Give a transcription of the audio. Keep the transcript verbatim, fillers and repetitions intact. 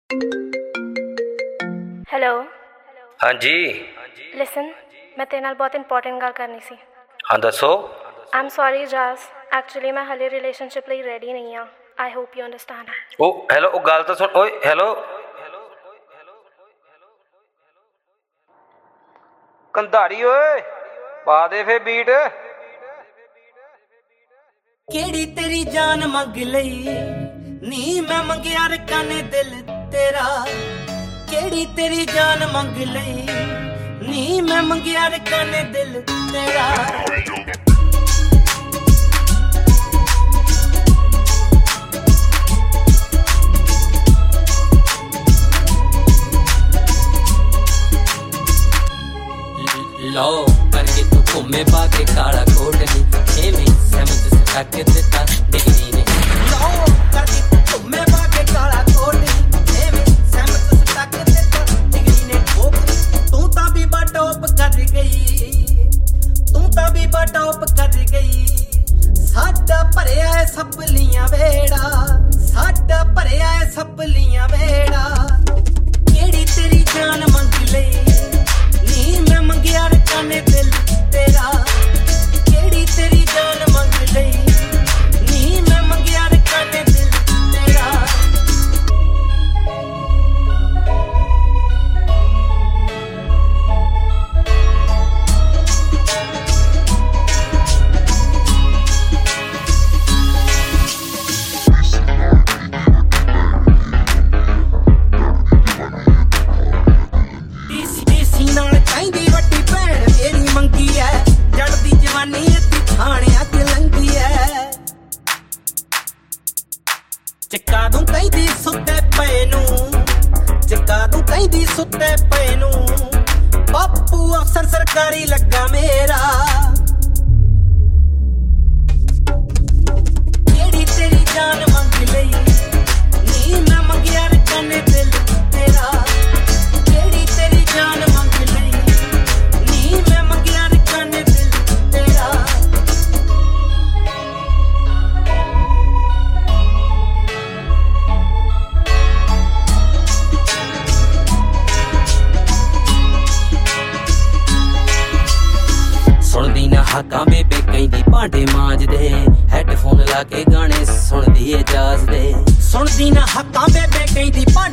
Hello. हाँ जी। Listen, मैं तेरे नाल बहुत इंपॉर्टेंट गल करनी सी। हाँ दसो। I am sorry Jas, actually मैं हले रिलेशनशिप ਲਈ रेडी नहीं हाँ। I hope you understand. ओ हेलो, ओ गल तो सुन। ओए हेलो कंधारी, ओए पा दे फे बीट। केड़ी तेरी जान मंग लई नी मैं मंगया रखा ने दिल तेरा। केड़ी तेरी जान मंग लई नी मैं मंगया रखा ने दिल तेरा। लो करके तू घूमे पाके काला कोट नी एवें समझ सका के देता डिग्री ने। लो करके तू घूमे पाके काला कोट नी एवें समझ सका के देता डिग्री ने। ठोक तू तां भी बटॉप कर गई, तू तां भी बटॉप कर गई। साडा भरिया है सपलियां वेड़ा, साडा भरिया है सपलियां वेड़ा। केड़ी तेरी जान मंग लई नी मैं मंगया रखा ने दिल तेरा। केड़ी तेरी जान मंग लई नी मैं मंगया रखा ने दिल तेरा। चक्का दूं कहदी सुते पे नू, चक्का दूं कहदी सुते पे नू। बापू अफसर सरकारी लगा मेरा। केड़ी तेरी जान मंग लई नी मैं मंगया रखा ने दिल तेरा। केड़ी तेरी जान मंग लई नी मैं मंगया रखा ने दिल तेरा। सुनदी ना हाकां बेबे कहंदी भांडे मांज दे, हेडफोन ला के गाने सुनदी ए जाज दे। सुनदी ना हाकां बेबे कहंदी